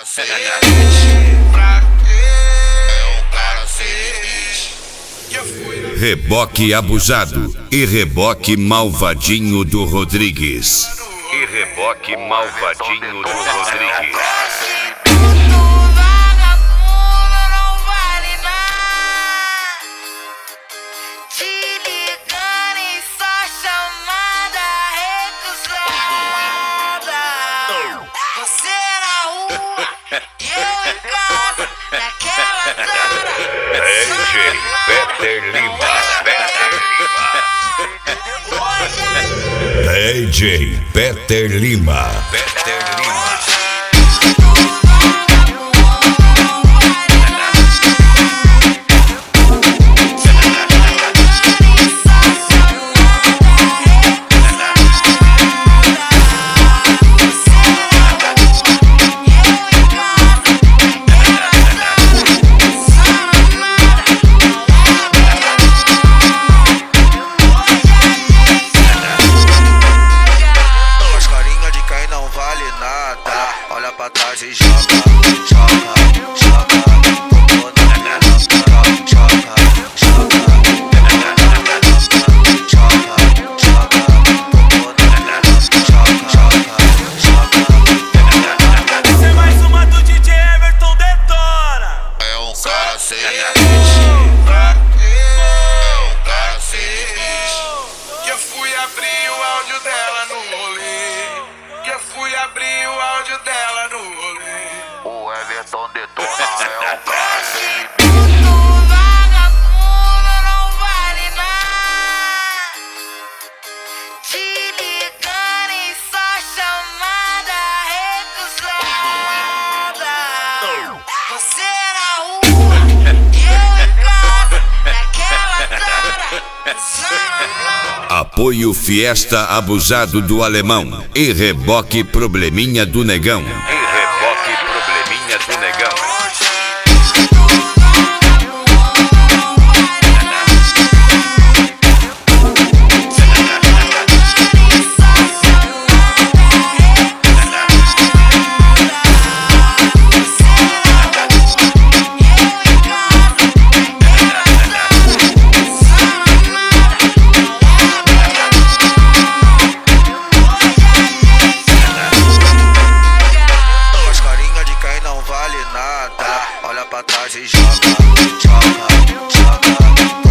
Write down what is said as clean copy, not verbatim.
sem limite. Pra quê? É um cara sem limite. Reboque abusado e reboque malvadinho do Rodrigues. E reboque malvadinho do Rodrigues. DJ Peter Lima. DJ Peter Lima. Olha pra trás e joga, joga, joga, popô na piroca, joga, joga, joga, joga, popô na piroca, joga, joga. Essa é mais uma do DJ Everton Detona. É um cara sem limite. Pra quê? É um cara sem limite. Que eu fui abrir o áudio dela no rolê. Que eu fui abrir o áudio dela no rolê. O Everton Detona é um cara sem limite. Puto vagabundo não vale nada. Te ligando em só chamada recusada. Você na rua, eu em casa, naquela cara. Apoio Fiesta Abusado do Alemão e reboque Probleminha do Negão. E reboque Probleminha do Negão. Olha pra trás e joga, joga, joga.